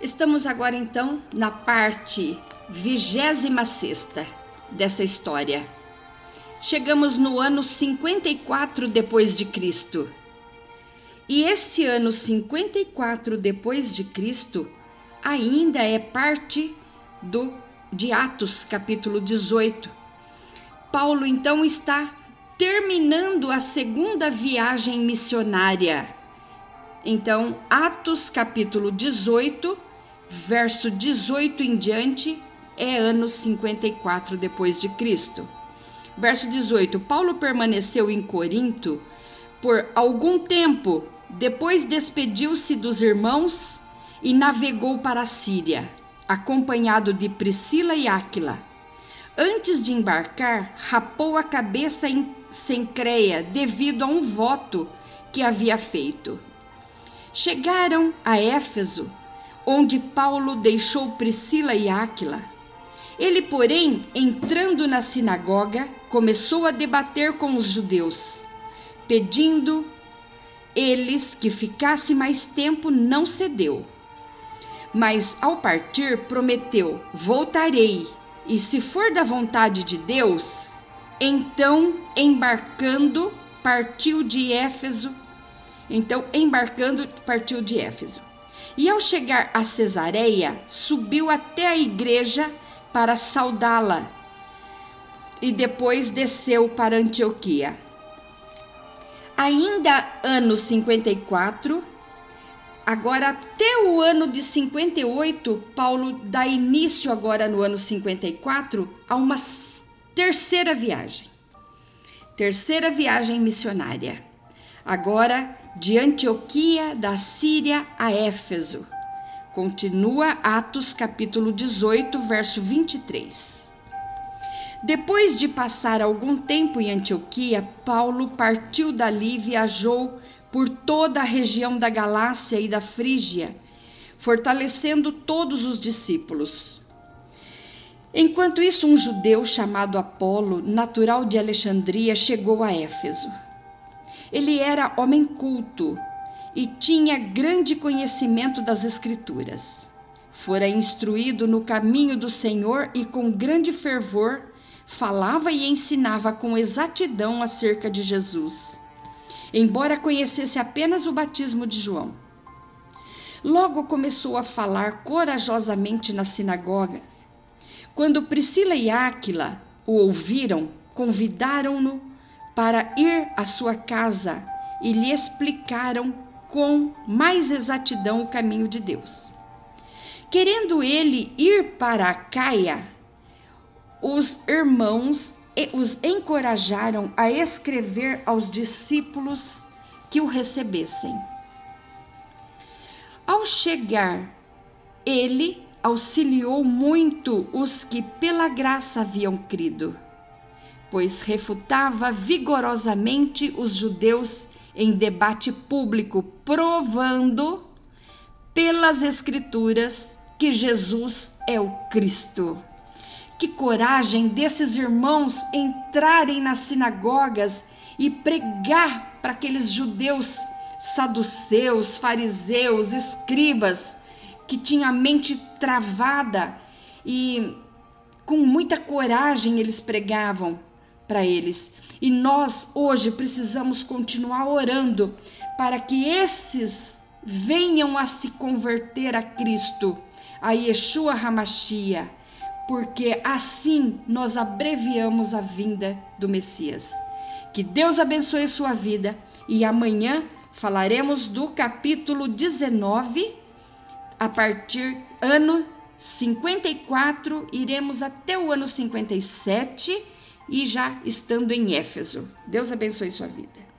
Estamos agora então na parte 26ª dessa história. Chegamos no ano 54 depois de Cristo. E esse ano 54 depois de Cristo ainda é parte de Atos, capítulo 18. Paulo então está terminando a segunda viagem missionária. Então, Atos, capítulo 18, verso 18 em diante, é ano 54 depois de Cristo. Verso 18: Paulo permaneceu em Corinto por algum tempo, depois despediu-se dos irmãos e navegou para a Síria, acompanhado de Priscila e Áquila. Antes de embarcar, rapou a cabeça em Cencreia devido a um voto que havia feito. Chegaram a Éfeso, onde Paulo deixou Priscila e Áquila. Ele, porém, entrando na sinagoga, começou a debater com os judeus, pedindo eles que ficasse mais tempo, não cedeu. Mas, ao partir, prometeu: voltarei, e se for da vontade de Deus. Então, embarcando, partiu de Éfeso. E ao chegar a Cesareia, subiu até a igreja para saudá-la, e depois desceu para Antioquia. Ainda ano 54, agora até o ano de 58, Paulo dá início agora no ano 54 a uma terceira viagem missionária. Agora de Antioquia da Síria a Éfeso. Continua Atos capítulo 18, verso 23. Depois de passar algum tempo em Antioquia, Paulo partiu dali e viajou por toda a região da Galácia e da Frígia, fortalecendo todos os discípulos. Enquanto isso, um judeu chamado Apolo, natural de Alexandria, chegou a Éfeso. Ele era homem culto e tinha grande conhecimento das Escrituras. Fora instruído no caminho do Senhor e com grande fervor falava e ensinava com exatidão acerca de Jesus, embora conhecesse apenas o batismo de João. Logo começou a falar corajosamente na sinagoga. Quando Priscila e Áquila o ouviram, convidaram-no para ir à sua casa e lhe explicaram com mais exatidão o caminho de Deus. Querendo ele ir para Acaia, os irmãos os encorajaram a escrever aos discípulos que o recebessem. Ao chegar, ele auxiliou muito os que pela graça haviam crido, pois refutava vigorosamente os judeus em debate público, provando pelas Escrituras que Jesus é o Cristo. Que coragem desses irmãos entrarem nas sinagogas e pregar para aqueles judeus saduceus, fariseus, escribas, que tinham a mente travada, e com muita coragem eles pregavam para eles. E nós hoje precisamos continuar orando para que esses venham a se converter a Cristo, a Yeshua HaMashiach, porque assim nós abreviamos a vinda do Messias. Que Deus abençoe sua vida, e amanhã falaremos do capítulo 19, a partir ano 54, iremos até o ano 57, e já estando em Éfeso. Deus abençoe sua vida.